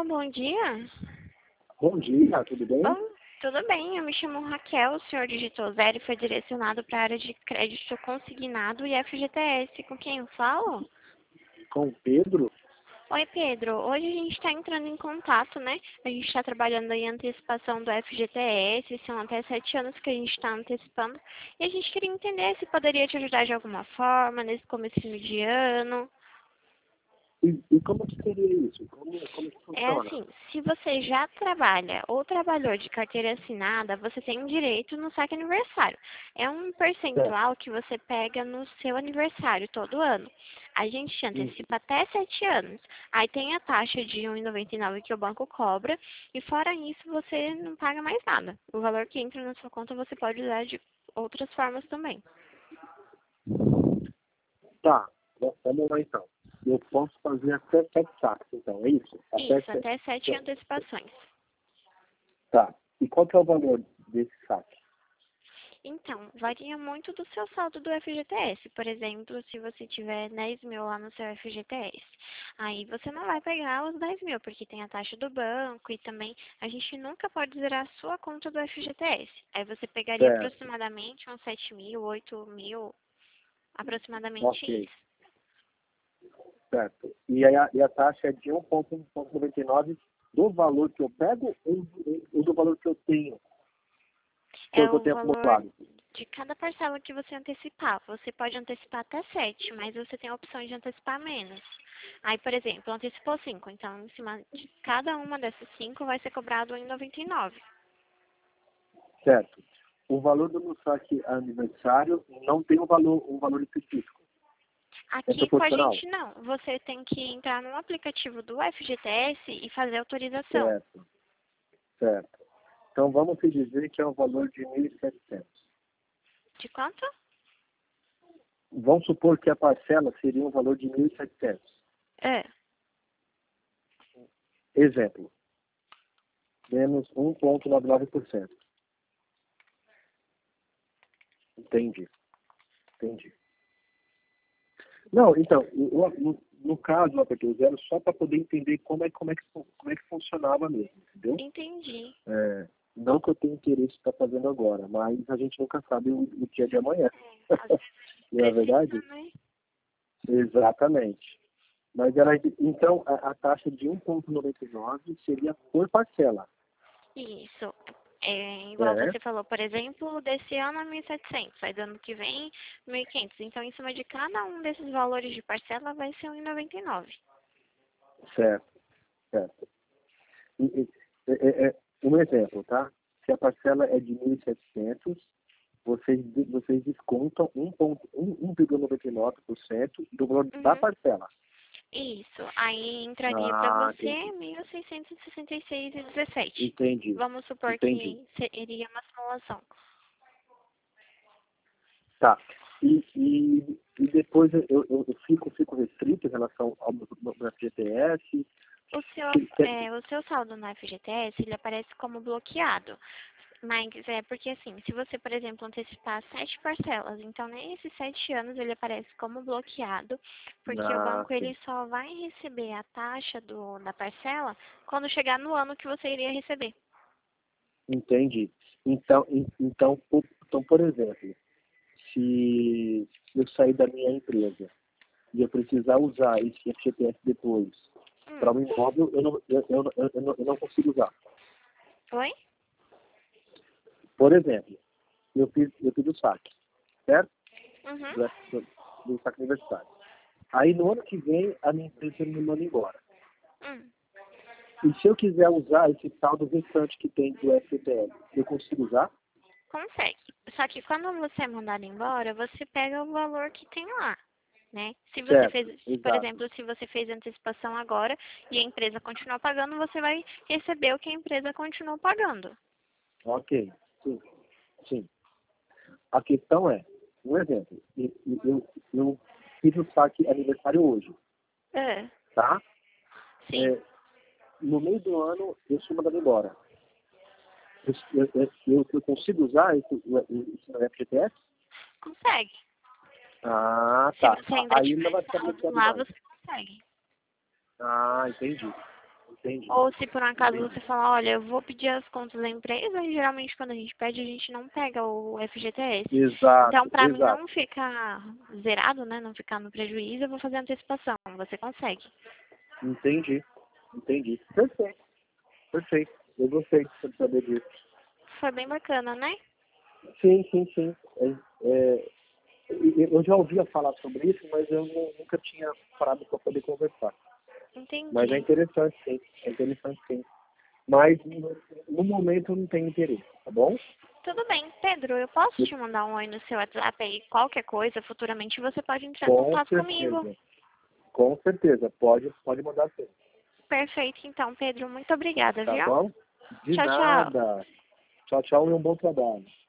bom dia. Bom dia, tudo bem? Bom, tudo bem, eu me chamo Raquel, o senhor digitou 0 e foi direcionado para a área de crédito consignado e FGTS. Com quem eu falo? Com o Pedro? Oi, Pedro. Hoje a gente está entrando em contato, né? A gente está trabalhando aí em antecipação do FGTS, são até 7 anos que a gente está antecipando. E a gente queria entender se poderia te ajudar de alguma forma nesse comecinho de ano. E como que seria isso? Como que É funciona? assim, se você já trabalha ou trabalhou de carteira assinada, você tem direito no saque aniversário. É um Certo. percentual que você pega no seu aniversário todo ano. A gente te Uhum. antecipa até 7 anos. Aí tem a taxa de 1,99 que o banco cobra e fora isso você não paga mais nada. O valor que entra na sua conta você pode usar de outras formas também. Tá, vamos lá então. Eu posso fazer até 7 saques, então, é isso? Isso, até 7 antecipações. Tá. E qual que é o valor desse saque? Então, varia muito do seu saldo do FGTS. Por exemplo, se você tiver 10 mil lá no seu FGTS, aí você não vai pegar os 10 mil, porque tem a taxa do banco e também a gente nunca pode zerar a sua conta do FGTS. Aí você pegaria Certo. aproximadamente uns 7 mil, 8 mil, aproximadamente Ok, isso. certo. E a taxa é de 1,99 do valor que eu pego ou do valor que eu tenho, que É eu o tenho valor acumulado? de cada parcela que você antecipar. Você pode antecipar até 7, mas você tem a opção de antecipar menos. Aí, por exemplo, antecipou 5, então em cima de cada uma dessas 5 vai ser cobrado em 99. Certo. O valor do meu saque aniversário não tem um valor específico. É Aqui com a proporcional? gente não. Você tem que entrar no aplicativo do FGTS e fazer autorização. Certo, certo. Então vamos se dizer que é um valor de 1.700. De quanto? Vamos supor que a parcela seria um valor de 1.700. É. Exemplo, menos 1,99%. Entendi, entendi. Não, então, no caso do APT zero, só para poder entender como é que funcionava mesmo, entendeu? Entendi. É, não que eu tenha interesse em estar fazendo agora, mas a gente nunca sabe o dia de amanhã. Às vezes Não é precisa, verdade? né? Exatamente. Mas então a taxa de 1,99 seria por parcela. Isso. É, igual É, você falou, por exemplo, desse ano é 1.700, aí do ano que vem 1.500. Então, em cima de cada um desses valores de parcela vai ser 1,99. certo, certo. Um exemplo, tá? Se a parcela é de 1.700, vocês descontam 1,99% do valor da Uhum. parcela. Isso. Aí entraria para Ah, você entendi. 1.666,17. Entendi. Vamos supor Entendi. que seria uma simulação. Tá. E depois eu fico restrito em relação ao meu FGTS. O seu saldo no FGTS, ele aparece como bloqueado. Mas é porque assim, se você, por exemplo, antecipar 7 parcelas, então nesses 7 anos ele aparece como bloqueado, porque o Ah, banco sim. ele só vai receber a taxa da parcela quando chegar no ano que você iria receber. Entendi. Então, por exemplo, se eu sair da minha empresa e eu precisar usar esse FGTS depois para Hum. um imóvel, eu não consigo usar. Oi? Por exemplo, eu fiz o saque, certo? Uhum. Do saque universitário. Aí no ano que vem a minha empresa me manda embora. Hum. E se eu quiser usar esse saldo restante que tem do FGTS, eu consigo usar? Consegue. Só que quando você é mandado embora, você pega o valor que tem lá, né? Se você Certo, fez, por exato. exemplo, se você fez antecipação agora e a empresa continuar pagando, você vai receber o que a empresa continuou pagando. Ok, sim, sim. A questão é, um exemplo, eu fiz o saque aniversário hoje, É. tá? Sim, É, no meio do ano, eu sou mandado embora. Eu consigo usar esse meu FGTS? consegue. Ah, Se tá. você ainda Aí não tiver vai ficar saldo bloqueado lá, mais. você consegue. Ah, entendi. Entendi. Ou se por um acaso você falar, olha, eu vou pedir as contas da empresa, e geralmente quando a gente pede, a gente não pega o FGTS. Então, Exato, para mim exato. não ficar zerado, né, não ficar no prejuízo, eu vou fazer antecipação. Você consegue. Entendi. Entendi. Perfeito. Perfeito. Eu gostei de saber disso. Foi bem bacana, né? Sim, sim, sim. Eu já ouvia falar sobre isso, mas eu nunca tinha parado para poder conversar. Mas é Entendi. interessante, sim. É interessante, sim. Mas no momento eu não tenho interesse, tá bom? Tudo bem, Pedro, eu posso te mandar um oi no seu WhatsApp aí, qualquer coisa, futuramente você pode entrar em Com contato comigo. certeza. Com certeza. Pode mandar sim. Perfeito, então, Pedro, muito obrigada, Tá viu? bom? De Tchau, tchau. nada. Tchau, tchau e um bom trabalho.